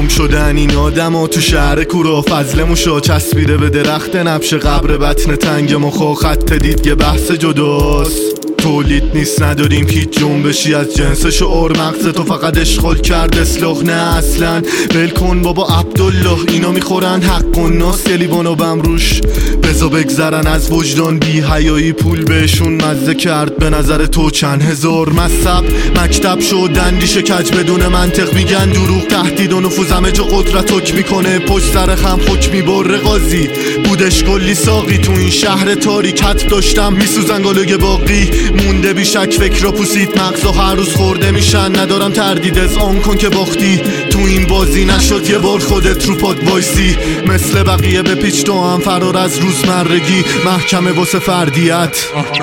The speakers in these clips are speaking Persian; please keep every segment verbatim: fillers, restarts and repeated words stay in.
گم شدن این آدم ها تو شهر کورا، فضل موشا چسبیده به درخت نبش قبر بطن تنگ مخا، خط دیدگه بحث جداست، تولید نیست نداریم هیچ جنبشی از جنس شعور، مغز تو فقط اشغال کرد اصلاح نه اصلا. ول کن بابا عبدالله اینا میخورن حق و ناس، یه لیوان و بم روش بزا بگذرن از وجدان، بی حیایی پول بهشون مزه کرد به نظر تو چند هزار مذهب مکتب شد دندیش کج بدون منطق، میگن دروغ تهدید و نفوذ همه جا قدرت حکم میکنه، پشت سر خم حکم میبره قاضی بودش کلی ساقی، تو این شهر تاریک حد داشتم میسوزن گالوگ باقی، مونده بیشک فکر را پوسید مغزا هر روز خورده میشن، ندارم تردید از آن کن که باختی تو این بازی، نشد یه بار خودت رو پاد وایسی، مثل بقیه به پیچ تو هم فرار از روزمرگی، محکمه واسه فردیت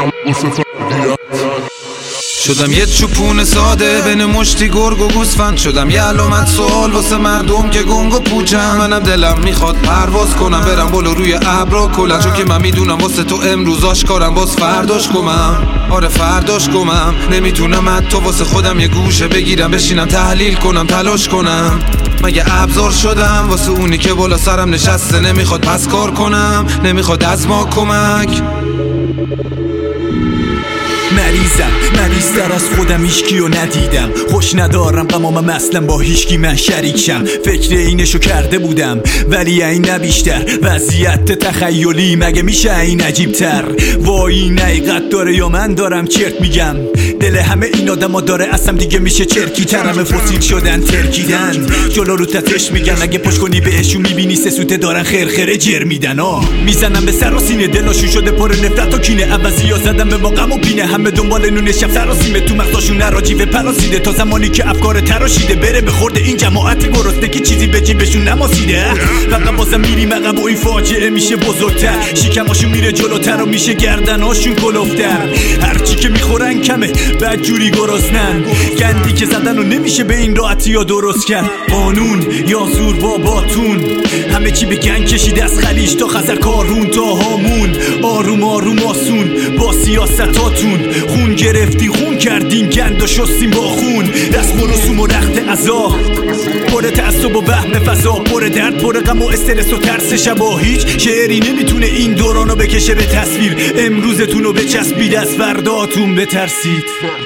شدم یه چوپون ساده بین مشتی گرگ و گوسفند، شدم یه علامت سوال واسه مردم که گنگ و پوچن، منم دلم میخواد پرواز کنم برم بالا روی ابرا کلن، چون که من میدونم واسه تو امروز آشکارم باز فرداش گمم، آره فرداش گمم، نمیتونم حتی واسه خودم یه گوشه بگیرم بشینم تحلیل کنم تلاش کنم، مگه ابزار شدم واسه اونی که بالا سرم نشسته نمیخواد پس کار کنم، نمیخواد از ما کمک. مریضم مریضتر از خودم هیچکیو ندیدم، خوش ندارم غمام اصلا با هیچکی من شریک شم، فکر اینشو کرده بودم ولی این نه بیشتر، وضعیت تخیلی مگه میشه این عجیب تر، وای این حقیقت داره یا من دارم چرت میگم، دل همه این آدما داره اصلا دیگه میشه چرکی تر، همه فسیل شدن ترکیدن جلو رو تتش میگن، اگه پشت کنی بهشون میبینی سه سوته دارن خرخره جر میدن، آه میزنم به سر و سینه دلاشون شده پر نفرت و کینه، عوضی ها زدم به ما غم و پینه، همه دنبال نون شب سراسیمه تو مغزاشون نراجیوه پلاسیده، تا زمانی که افکار تراشیده بره به خورد این جماعت گرسنه که چیزی به جیبشون نماسیده، فقط بازم میریم عقب و این فاجعه میشه بزرگتر، شکماشون میره جلوتر و میشه گردناشون کلفتر، هرچی که میخورن کمه بدجوری گرسنن، گندی که زدن و نمیشه به این راحتی ها درست کرد، قانون یا زور با باتون همه چی به گنگ کشیده از خلیج تا خزر کارون تا هامون، آروم آروم آسون با سیاستاتون، خون گرفتی خون کردین گند و شستیم با خون، رسم و رسوم و رخت عذاب پر تعصب و وهم فضا، پر درد پر غم و استرس و ترس شبا، هیچ شعری نمیتونه این دورانو بکشه به تصویر، امروزتونو بچسبید از فرداتون بترسید.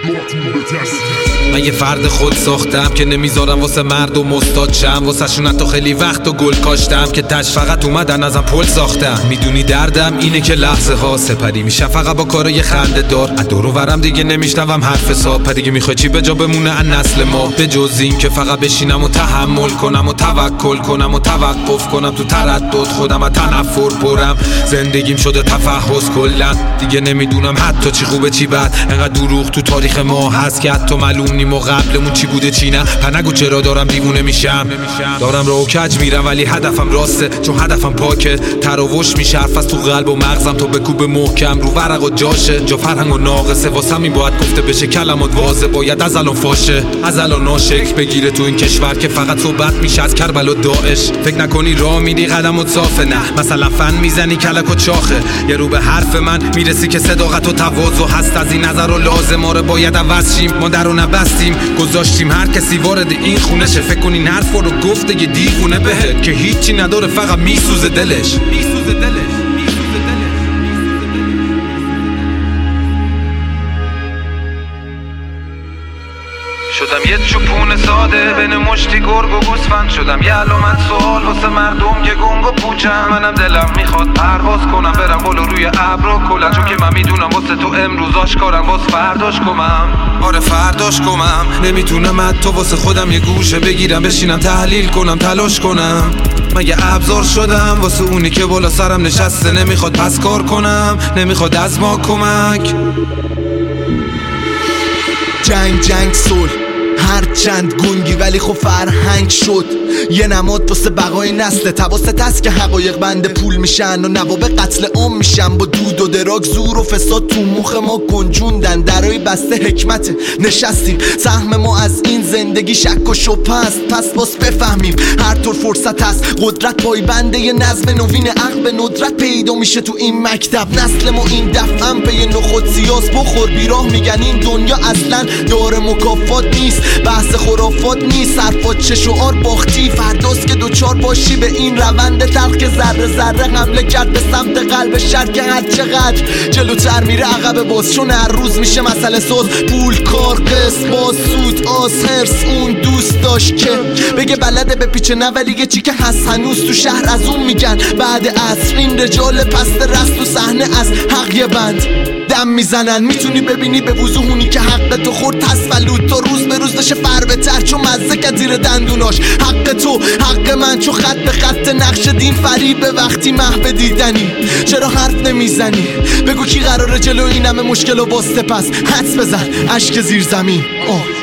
من یه فرد خود ساختم که نمیذارم واسه مردم استاد شم، واسه شون حتی خیلی وقت و گل کاشتم که تش فقط اومدن ازم پل ساختم، میدونی دردم اینه که لحظه ها سپری میشم فقط با کارای خنده دار، از دور و ورم دیگه نمیشنوم حرف حساب، دیگه میخوای چی به جا بمونه از نسل ما، به جز این که فقط بشینم و تحمل کنم و توکل کنم و توقف کنم تو تردد، خودم از تنفر پرم، زندگیم شده تفحص کلا، دیگه نمیدونم حتی چی خوبه چی بد، انقدر دروغ تو تاریخ ما هست که حتی معلوم نیم و قبلمون چی بوده چی نه، پنگو چرا دارم دیوونه میشم، دارم راه و کج میرم ولی هدفم راسته، چون هدفم پاکه، تراوش میشه حرف از تو قلب و مغزم تو بکوب محکم رو ورق و جاشه، جا فرهنگ و ناقصه واسم این باید گفته بشه، کلمات واضح باید از الان فاشه، از الان ناشکل بگیره تو این کشور که فقط صحبت میشه از کربلا و داعش، فکر نکنی راه میدی قدمت صافه، نه مثلا فن میزنی کلک و چاخه، یه رو به حرف من میرسی که صداقت و تواضع هست، از این نظر و لازم آره باید عوض شیم، ما درو نبستیم گذاشتیم هر کسی وارد این خونه شه، فکر کنین حرف رو گفته یه دیوونه بهت که هیچی نداره فقط میسوزه دلش، میسوزه دلش. شدم یه چوپون ساده بین مشتی گرگ و گوسفند، شدم یه علامت سوال واسه مردم که گنگ و پوچن، منم دلم میخواد پرواز کنم برم بالا روی ابرا کلن، چون که من میدونم واسه تو امروز آشکارم باز فرداش گمم، آره فرداش گمم، نمیتونم حتی واسه خودم یه گوشه بگیرم بشینم تحلیل کنم تلاش کنم، مگه ابزار شدم واسه اونی که بالا سرم نشسته نمیخواد پس کار کنم، نمیخواد از ما کمک. جنگ جنگ صلح هر چند گنگی ولی خب فرهنگ شد یه نماد واسه بقای نسل، توسط هست که حقایق بنده پول میشن و نوابه قتل عام میشن، با دود و دراگ زور و فساد تو مخ ما گنجوندن، درای بسته حکمت نشستیم، سهم ما از این زندگی شک و شبه است، پس باز بفهمیم هر طور فرصت هست، قدرت پایبنده یه نظم نوین عقل به ندرت پیدا میشه تو این مکتب، نسل ما این دفعه پی نخود سیاس بخور بیراه، میگن این دنیا اصلا داره مکافات نیست، بحث خرافات نیست، حرفات چه شعار باختی. فرداست که دوچار باشی به این روند تلخ که ذره ذره حمله کرد به سمت قلب شهر که هر چقدر جلوتر میره عقب باز، چون هر روز میشه مسئله ساز. پول، کار، قسط، باز، سود، آس، هرس. اون دوست داشت که بگه بلده به پیچه نه، ولی یه چی که هست هنوز تو شهر از اون میگن بعد عصر این رجال پست رست تو صحنه از حق یه بند دم میزنن. میتونی ببینی به وضوح اونی که حق تو خورد تسفلود تا روز به روز دشه فربتر، چون مزه که زیر دندوناش. حق تو حق من، چون خط به خط نقش دین فریب وقتی محو دیدنی. چرا حرف نمیزنی؟ بگو کی قراره جلو این همه مشکل و واسطه پس حدس بزن اشک زیر زمین. آه